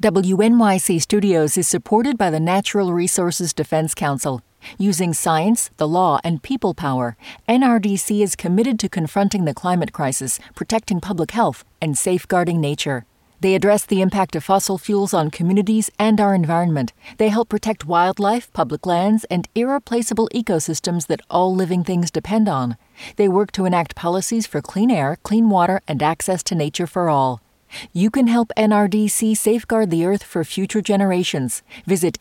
WNYC Studios is supported by the Natural Resources Defense Council. Using science, the law, and people power, NRDC is committed to confronting the climate crisis, protecting public health, and safeguarding nature. They address the impact of fossil fuels on communities and our environment. They help protect wildlife, public lands, and irreplaceable ecosystems that all living things depend on. They work to enact policies for clean air, clean water, and access to nature for all. You can help NRDC safeguard the Earth for future generations. Visit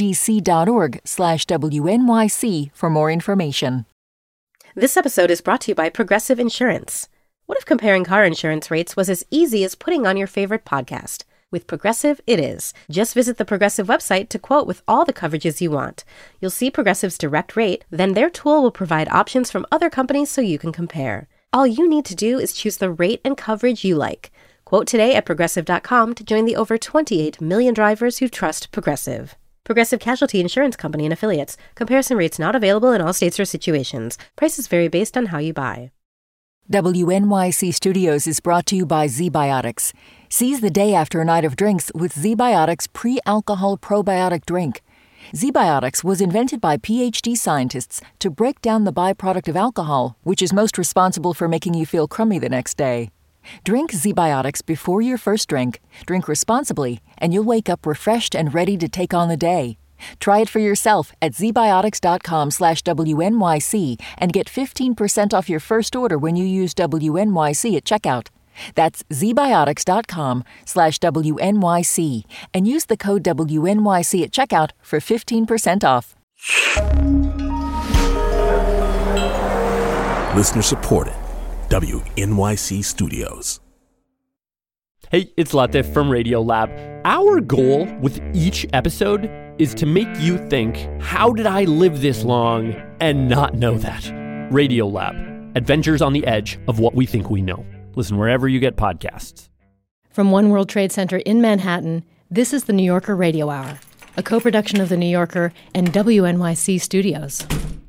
nrdc.org/WNYC for more information. This episode is brought to you by Progressive Insurance. What if comparing car insurance rates was as easy as putting on your favorite podcast? With Progressive, it is. Just visit the Progressive website to quote with all the coverages you want. You'll see Progressive's direct rate, then their tool will provide options from other companies so you can compare. All you need to do is choose the rate and coverage you like. Quote today at Progressive.com to join the over 28 million drivers who trust Progressive. Progressive Casualty Insurance Company and Affiliates. Comparison rates not available in all states or situations. Prices vary based on how you buy. WNYC Studios is brought to you by ZBiotics. Seize the day after a night of drinks with ZBiotics pre-alcohol probiotic drink. ZBiotics was invented by PhD scientists to break down the byproduct of alcohol, which is most responsible for making you feel crummy the next day. Drink ZBiotics before your first drink, drink responsibly, and you'll wake up refreshed and ready to take on the day. Try it for yourself at zbiotics.com/WNYC and get 15% off your first order when you use WNYC at checkout. That's zbiotics.com/WNYC and use the code WNYC at checkout for 15% off. Listener supported. WNYC Studios. Hey, it's Latif from Radiolab. Our goal with each episode is to make you think, how did I live this long and not know that? Radiolab, adventures on the edge of what we think we know. Listen wherever you get podcasts. From One World Trade Center in Manhattan, this is the New Yorker Radio Hour, a co-production of The New Yorker and WNYC Studios.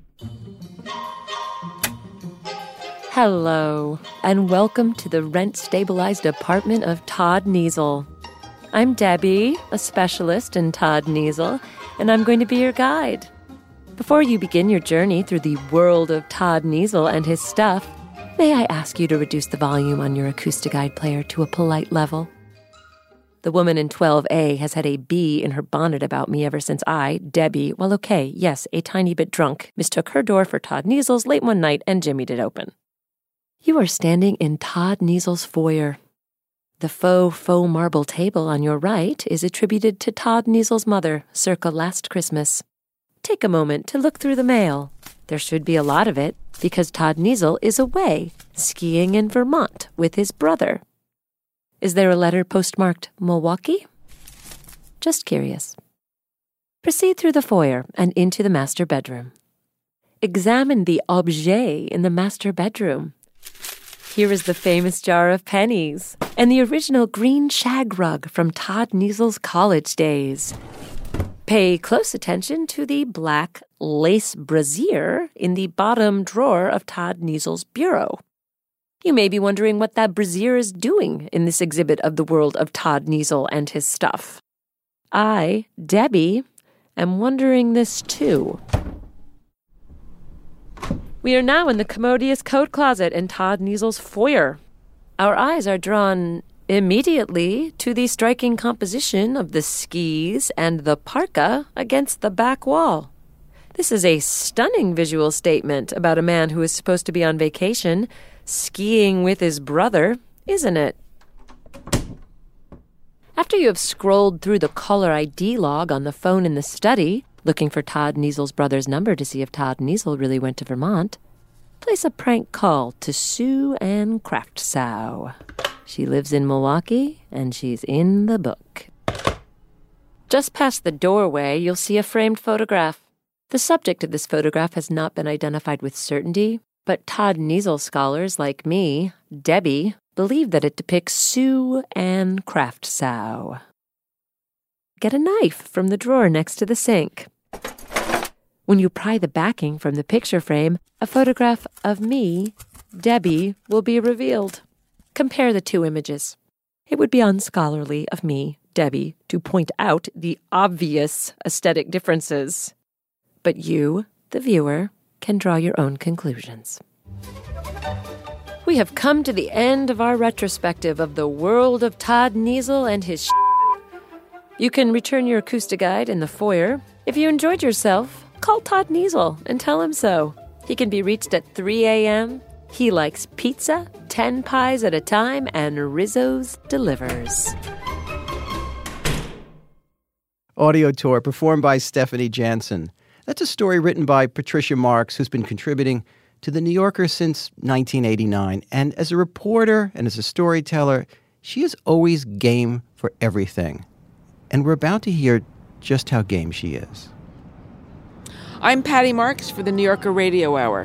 Hello, and welcome to the rent-stabilized apartment of Todd Niesel. I'm Debbie, a specialist in Todd Niesel, and I'm going to be your guide. Before you begin your journey through the world of Todd Niesel and his stuff, may I ask you to reduce the volume on your Acoustiguide player to a polite level? The woman in 12A has had a bee in her bonnet about me ever since I, Debbie, well, okay, yes, a tiny bit drunk, mistook her door for Todd Niesel's late one night and jimmied it open. You are standing in Todd Niesel's foyer. The faux marble table on your right is attributed to Todd Niesel's mother, circa last Christmas. Take a moment to look through the mail. There should be a lot of it, because Todd Niesel is away, skiing in Vermont with his brother. Is there a letter postmarked Milwaukee? Just curious. Proceed through the foyer and into the master bedroom. Examine the objet in the master bedroom. Here is the famous jar of pennies and the original green shag rug from Todd Niesel's college days. Pay close attention to the black lace brassiere in the bottom drawer of Todd Niesel's bureau. You may be wondering what that brassiere is doing in this exhibit of the world of Todd Niesel and his stuff. I, Debbie, am wondering this too. We are now in the commodious coat closet in Todd Niesel's foyer. Our eyes are drawn immediately to the striking composition of the skis and the parka against the back wall. This is a stunning visual statement about a man who is supposed to be on vacation, skiing with his brother, isn't it? After you have scrolled through the caller ID log on the phone in the study, looking for Todd Niesel's brother's number to see if Todd Niesel really went to Vermont, place a prank call to Sue Ann Kraftsow. She lives in Milwaukee, and she's in the book. Just past the doorway, you'll see a framed photograph. The subject of this photograph has not been identified with certainty, but Todd Niesel scholars like me, Debbie, believe that it depicts Sue Ann Kraftsow. Get a knife from the drawer next to the sink. When you pry the backing from the picture frame, a photograph of me, Debbie, will be revealed. Compare the two images. It would be unscholarly of me, Debbie, to point out the obvious aesthetic differences. But you, the viewer, can draw your own conclusions. We have come to the end of our retrospective of the world of Todd Niesel and his You can return your acoustic guide in the foyer. If you enjoyed yourself, call Todd Niesel and tell him so. He can be reached at 3 a.m. He likes pizza, 10 pies at a time, and Rizzo's delivers. Audio Tour, performed by Stephanie Jansen. That's a story written by Patricia Marks, who's been contributing to The New Yorker since 1989. And as a reporter and as a storyteller, she is always game for everything. And we're about to hear just how game she is. I'm Patty Marks for the New Yorker Radio Hour.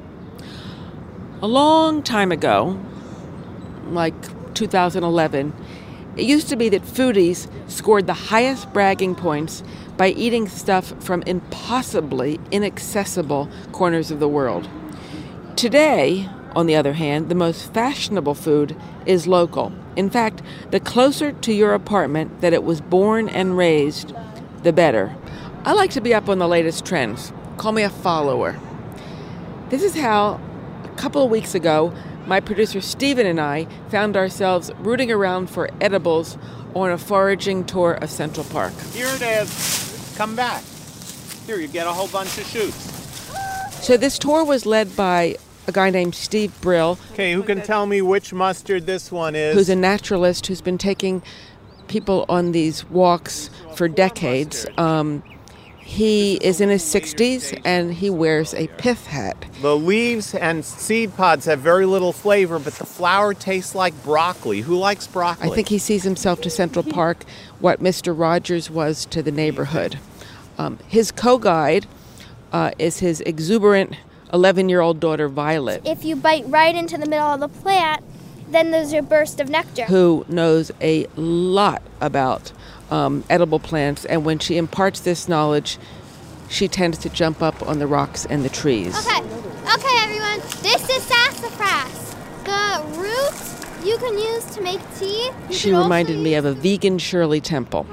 A long time ago, like 2011, it used to be that foodies scored the highest bragging points by eating stuff from impossibly inaccessible corners of the world. Today, on the other hand, the most fashionable food is local. In fact, the closer to your apartment that it was born and raised, the better. I like to be up on the latest trends. Call me a follower. This is how, a couple of weeks ago, my producer Stephen and I found ourselves rooting around for edibles on a foraging tour of Central Park. Here it is. Come back. Here, you get a whole bunch of shoots. So this tour was led by a guy named Steve Brill. Okay, who can tell me which mustard this one is? Who's a naturalist who's been taking people on these walks for decades. He is in his 60s, and he wears a pith hat. The leaves and seed pods have very little flavor, but the flower tastes like broccoli. Who likes broccoli? I think he sees himself to Central Park what Mr. Rogers was to the neighborhood. His co-guide is his exuberant 11-year-old daughter, Violet. If you bite right into the middle of the plant, then there's your burst of nectar. Who knows a lot about edible plants, and when she imparts this knowledge, she tends to jump up on the rocks and the trees. Okay, everyone, this is sassafras. The roots you can use to make tea. She reminded me of a vegan Shirley Temple.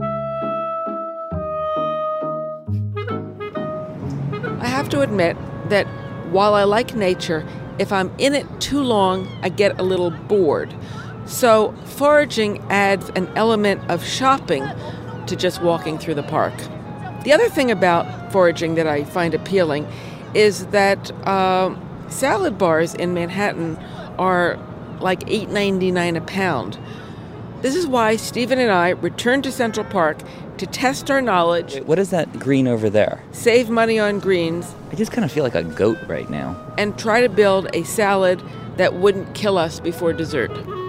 I have to admit that while I like nature, if I'm in it too long, I get a little bored. So foraging adds an element of shopping to just walking through the park. The other thing about foraging that I find appealing is that salad bars in Manhattan are like $8.99 a pound. This is why Stephen and I returned to Central Park to test our knowledge. What is that green over there? Save money on greens. I just kind of feel like a goat right now. And try to build a salad that wouldn't kill us before dessert.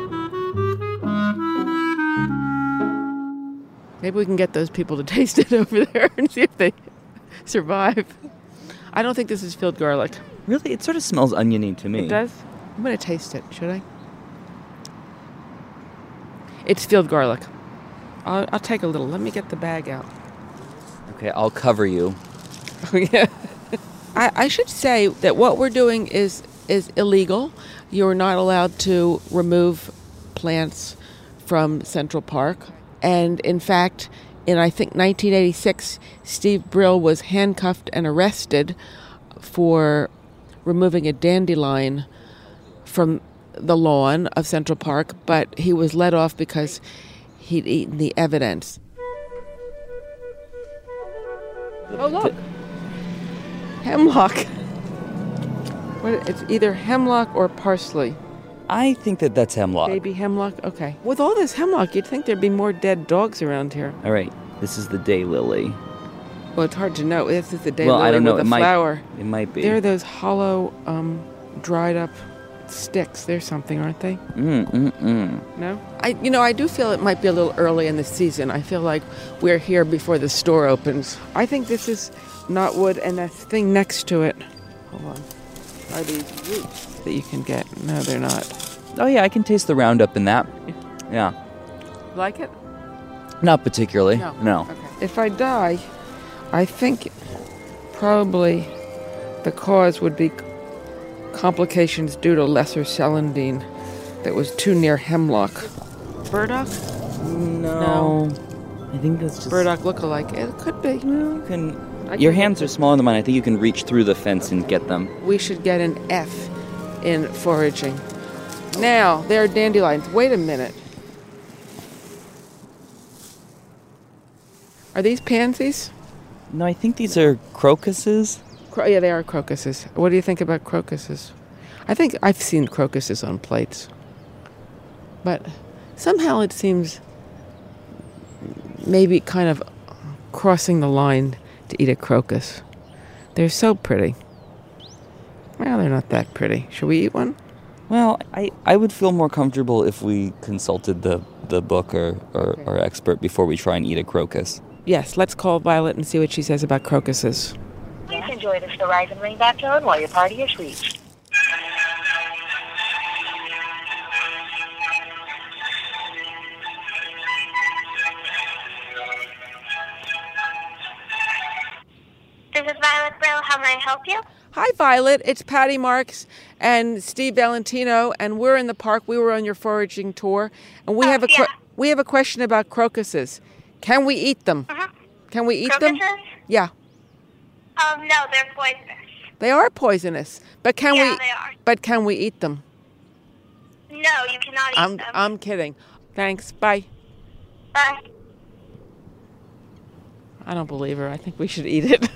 Maybe we can get those people to taste it over there and see if they survive. I don't think this is field garlic. Really? It sort of smells oniony to me. It does? I'm going to taste it. Should I? It's field garlic. I'll take a little. Let me get the bag out. Okay, I'll cover you. Oh, yeah. I should say that what we're doing is illegal. You're not allowed to remove plants from Central Park. And in fact, in I think 1986, Steve Brill was handcuffed and arrested for removing a dandelion from the lawn of Central Park, but he was let off because he'd eaten the evidence. Oh, look. Hemlock. It's either hemlock or parsley. I think that's hemlock. Baby hemlock? Okay. With all this hemlock, you'd think there'd be more dead dogs around here. All right. This is the daylily. Well, it's hard to know. This is the daylily well, I don't know. with a flower. It might be. There are those hollow, dried up sticks. There's something, aren't they? No? I do feel it might be a little early in the season. I feel like we're here before the store opens. I think this is knotwood, and that thing next to it. Hold on. Are these roots that you can get? No, they're not. Oh, yeah, I can taste the Roundup in that. Yeah. Like it? Not particularly. No. Okay. If I die, I think probably the cause would be complications due to lesser celandine that was too near hemlock. burdock? No. I think that's just... Burdock look-alike. It could be. Well, your hands are smaller than mine. I think you can reach through the fence and get them. We should get an F in foraging. Now, there are dandelions. Wait a minute. Are these pansies? No, I think these are crocuses. Yeah, they are crocuses. What do you think about crocuses? I think I've seen crocuses on plates. But somehow it seems maybe kind of crossing the line to eat a crocus. They're so pretty. Well, they're not that pretty. Should we eat one? Well, I would feel more comfortable if we consulted the book or expert before we try and eat a crocus. Yes, let's call Violet and see what she says about crocuses. Please enjoy this Verizon ringback tone while your party is reached. This is Violet Brill. How may I help you? Hi, Violet. It's Patty Marks and Steve Valentino, and we're in the park. We were on your foraging tour, and we have a question about crocuses. Can we eat them? Can we eat them? Yeah. No, they're poisonous. They are poisonous, but can they we? are. But can we eat them? No, you cannot eat them. I'm kidding. Thanks. Bye. Bye. I don't believe her. I think we should eat it.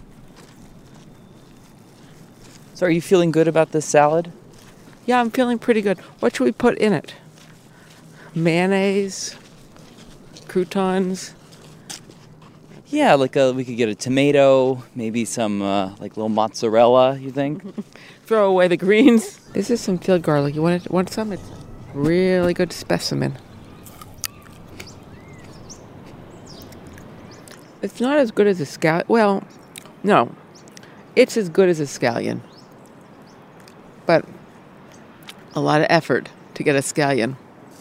So are you feeling good about this salad? Yeah, I'm feeling pretty good. What should we put in it? Mayonnaise? Croutons? Yeah, we could get a tomato, maybe some little mozzarella, you think? Throw away the greens. This is some field garlic. You want some? It's a really good specimen. It's not as good as a scallion. Well, no. It's as good as a scallion. But a lot of effort to get a scallion.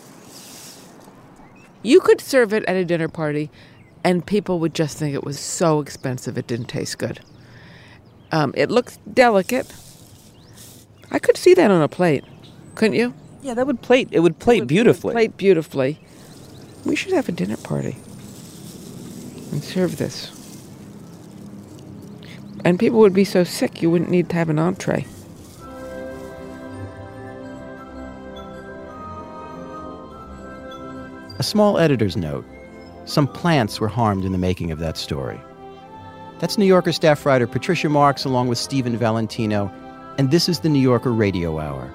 You could serve it at a dinner party, and people would just think it was so expensive it didn't taste good. It looks delicate. I could see that on a plate, couldn't you? Yeah, it would plate beautifully. Plate beautifully. We should have a dinner party and serve this. And people would be so sick you wouldn't need to have an entree. A small editor's note. Some plants were harmed in the making of that story. That's New Yorker staff writer Patricia Marks along with Stephen Valentino, and this is the New Yorker Radio Hour.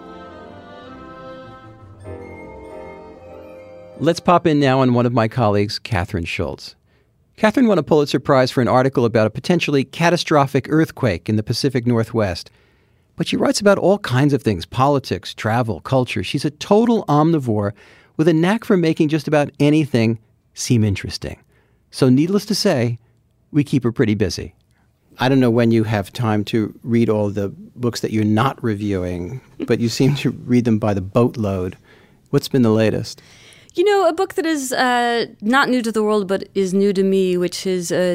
Let's pop in now on one of my colleagues, Catherine Schultz. Catherine won a Pulitzer Prize for an article about a potentially catastrophic earthquake in the Pacific Northwest. But she writes about all kinds of things, politics, travel, culture. She's a total omnivore with a knack for making just about anything seem interesting. So needless to say, we keep her pretty busy. I don't know when you have time to read all the books that you're not reviewing, but you seem to read them by the boatload. What's been the latest? You know, a book that is not new to the world, but is new to me, which is a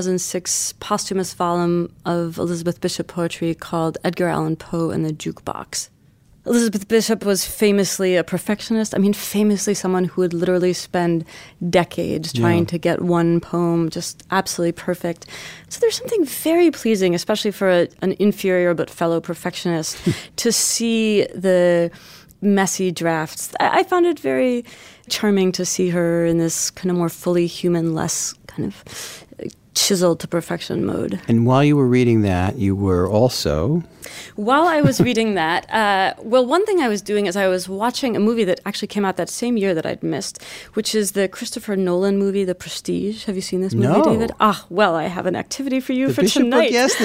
2006 posthumous volume of Elizabeth Bishop poetry called Edgar Allan Poe and the Jukebox. Elizabeth Bishop was famously a perfectionist. I mean, famously someone who would literally spend decades trying to get one poem just absolutely perfect. So there's something very pleasing, especially for an inferior but fellow perfectionist, to see the messy drafts. I found it very charming to see her in this kind of more fully human, less kind of chiseled to perfection mode. And while you were reading that, you were also... While I was reading that, one thing I was doing is I was watching a movie that actually came out that same year that I'd missed, which is the Christopher Nolan movie, The Prestige. Have you seen this movie, David? Well, I have an activity for you for Bishop tonight. Book, yes.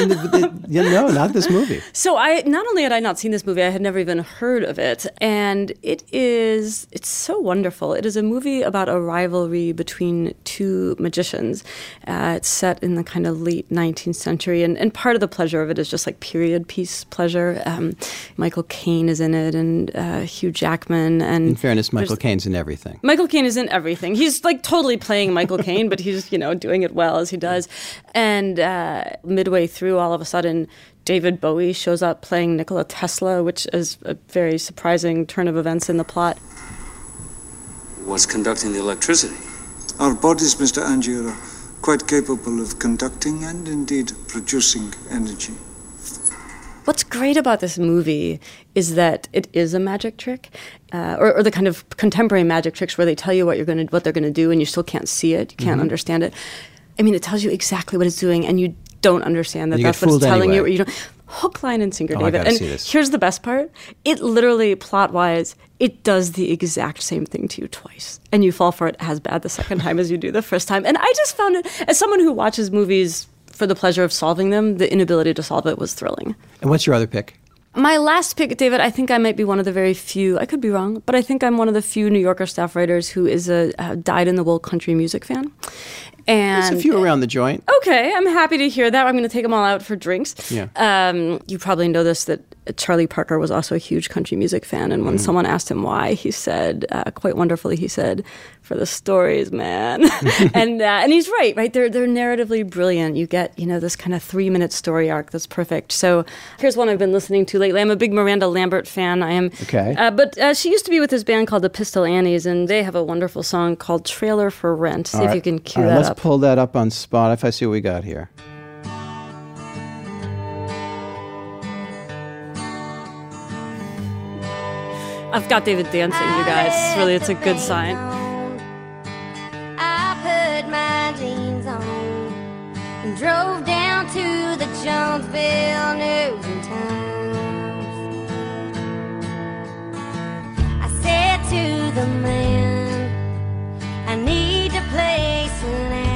No, not this movie. So not only had I not seen this movie, I had never even heard of it. And it's so wonderful. It is a movie about a rivalry between two magicians. It's set in the kind of late 19th century. And part of the pleasure of it is just like period piece pleasure. Michael Caine is in it, and Hugh Jackman. And in fairness, Michael Caine's in everything. Michael Caine is in everything. He's like totally playing Michael Caine, but he's doing it well as he does. And midway through, all of a sudden, David Bowie shows up playing Nikola Tesla, which is a very surprising turn of events in the plot. was conducting the electricity. Our bodies, Mr. Angier, are quite capable of conducting and indeed producing energy. What's great about this movie is that it is a magic trick, or the kind of contemporary magic tricks where they tell you what they're gonna do, and you still can't see it, you can't understand it. I mean, it tells you exactly what it's doing, and you don't understand that that's what it's telling you. Or you don't. Hook, line, and sinker, David. And here's the best part: it literally, plot-wise, it does the exact same thing to you twice, and you fall for it as bad the second time as you do the first time. And I just found it, as someone who watches movies for the pleasure of solving them, the inability to solve it was thrilling. And what's your other pick? My last pick, David, I think I might be one of the very few, I could be wrong, but I think I'm one of the few New Yorker staff writers who is a dyed-in-the-wool country music fan. And there's a few around the joint. Okay, I'm happy to hear that. I'm going to take them all out for drinks. Yeah. You probably know this, that Charlie Parker was also a huge country music fan, and when someone asked him why, he said, quite wonderfully, he said, "For the stories, man." and he's right? They're narratively brilliant. You get, this kind of 3-minute story arc that's perfect. So here's one I've been listening to lately. I'm a big Miranda Lambert fan. I am. Okay. But she used to be with this band called the Pistol Annies, and they have a wonderful song called "Trailer for Rent." See if you can cue that let's up. Pull that up on Spotify. See what we got here. I've got David dancing, you guys. It's a good sign. I put my jeans on and drove down to the Jonesville News and Times. I said to the man, I need to place an ad.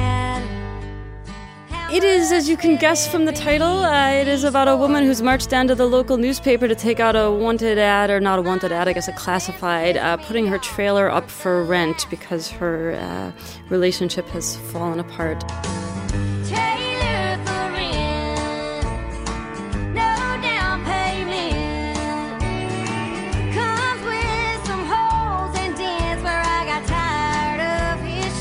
It is, as you can guess from the title, it is about a woman who's marched down to the local newspaper to take out a wanted ad, or not a wanted ad, I guess a classified, putting her trailer up for rent because her relationship has fallen apart. Trailer for rent, no down payment, comes with some holes and dents where I got tired of his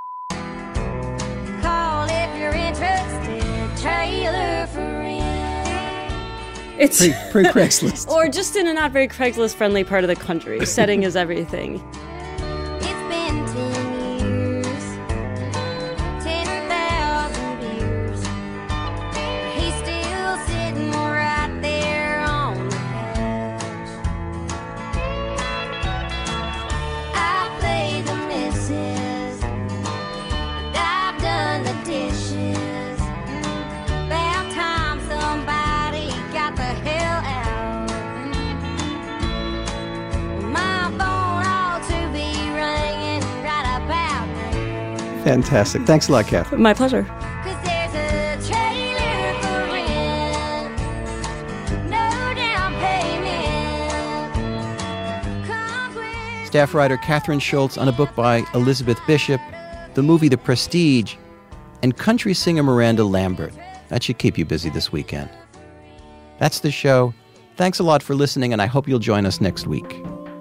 call if you're interested, trailer for rent. It's pre-Craigslist. Or just in a not very Craigslist-friendly part of the country. Setting is everything. It's been 10 years, 10,000 beers. He's still sitting right there on the couch. I play the missus, and I've done the dishes. About time somebody got the hell out. My phone ought to be ringing right about now. Fantastic. Thanks a lot, Kath. My pleasure. 'Cause there's a trailer for rent, no down payment. Comes with Staff writer Catherine Schultz on a book by Elizabeth Bishop, the movie The Prestige, and country singer Miranda Lambert. That should keep you busy this weekend. That's the show. Thanks a lot for listening, and I hope you'll join us next week.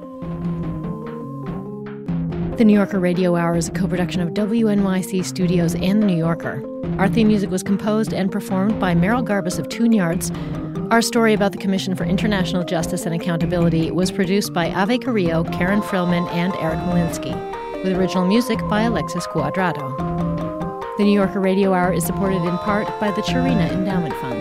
The New Yorker Radio Hour is a co-production of WNYC Studios and The New Yorker. Our theme music was composed and performed by Meryl Garbus of Tune Yards. Our story about the Commission for International Justice and Accountability was produced by Ave Carrillo, Karen Frillman, and Eric Malinsky, with original music by Alexis Cuadrado. The New Yorker Radio Hour is supported in part by the Chirina Endowment Fund.